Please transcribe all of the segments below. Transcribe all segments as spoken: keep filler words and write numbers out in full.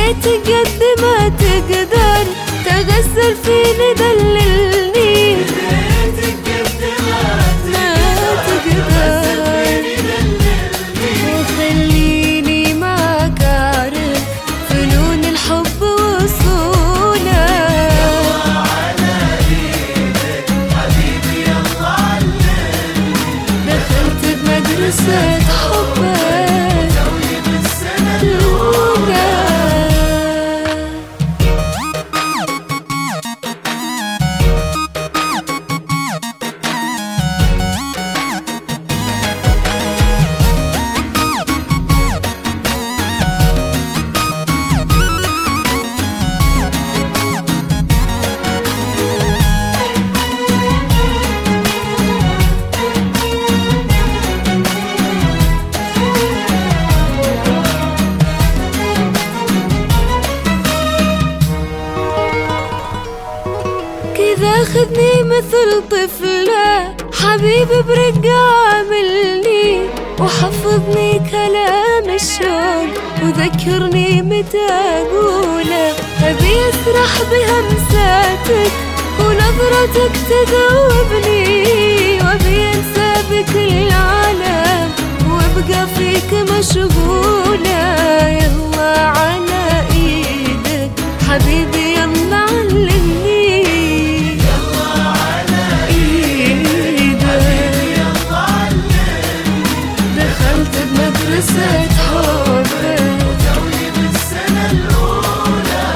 ريتك قد ما تقدر تغسل فيني دللني، ريتك قد ما تقدر وخليني معك أعرف فنون الحب وصوله. يلا على ايدك حبيبي يلا علمني، دخلت بمدرسة حبك توي بالسنة الأولى. كذا خذني مثل طفلة حبيبي برقة عاملني، وحفظني كلام الشوق وذكرني متى أقوله. أبي أسرح بهمساتك ونظرتك تذوبني، وأبي أنسى بكل العالم وأبقى فيك مشغولة. يلا على إيدك حبيبي يلا علمني، دخلت بمدرسة حبك توي بالسنة الأولى.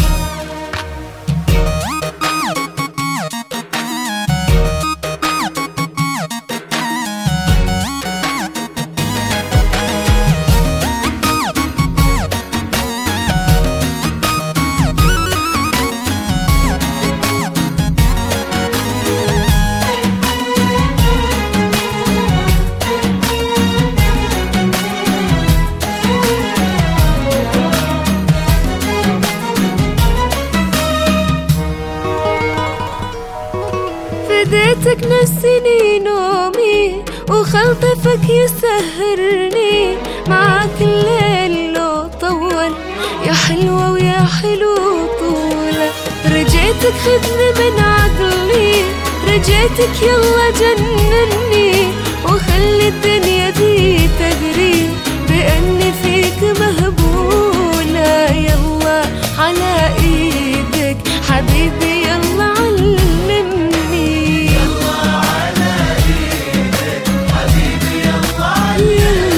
فديتك نفسي نومي وخلطفك يسهرني، معاك الليل لو طول يا حلوة ويا حلو طولة. رجيتك خذني من عقلي، رجيتك يلا جنني، وخلي الدنيا دي تدري بأني فيك مهبولة. يلا على إيدك حبيبي يلا علمني، يلا على ايدك حبيبي يلا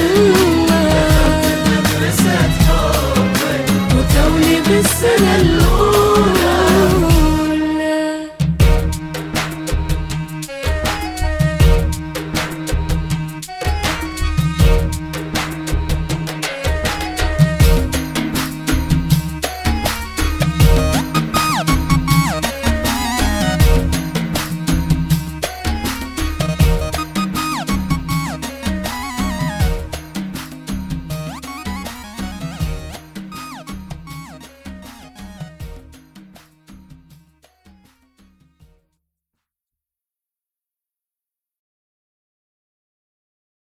علمني، يلا مدرسة حبك وتولي بالسنة الأولى.